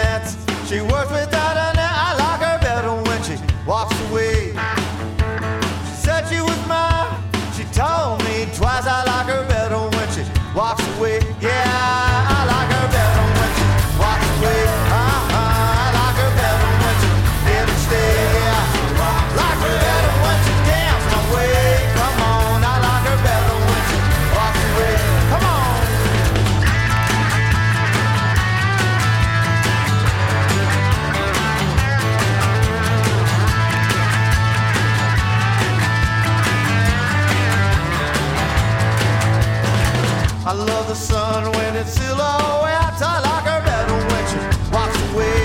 nets. She works without a net. I like her better when she walks away. She said she was mine. She told me twice. I like her better when she walks away. Yeah, I like her better when she walks away. I like her better when she didn't stay. Like her better when she danced my way. Come on, I like her better when she walks away. Come on. I love the sun when it's silhouette. I like her better when she walks away.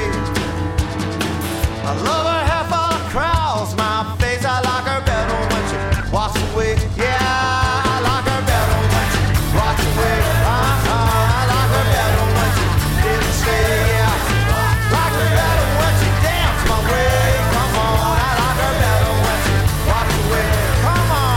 I love her hair full of crowds, my face. I like her better when she walks away. Yeah, I like her better when she walks away. I like her better when she didn't stay. Yeah, like her better when she danced my way. Come on, I like her better when she walks away. Come on.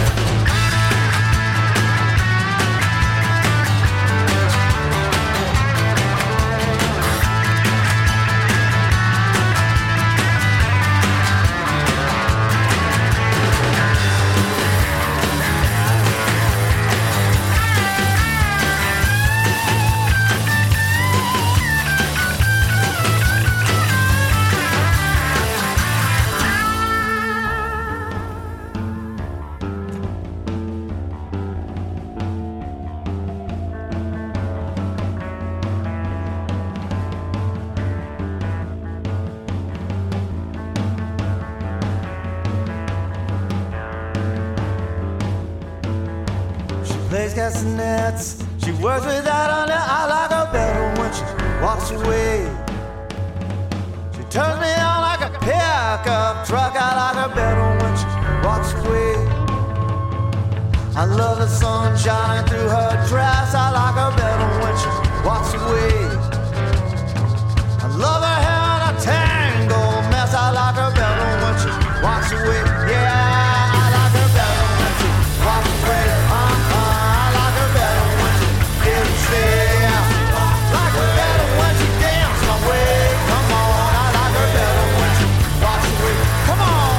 Plays castanets. She works without a net. I like her better when she walks away. She turns me on like a pickup truck. I like her better when she walks away. I love the sun shining through her dress. I like her better when she walks away. I love her hair in a tangle mess. I like her better when she walks away. Yeah, I like her better when she walks away. Like her better when she danced my way. Come on, I like her better when she walks away. Come on.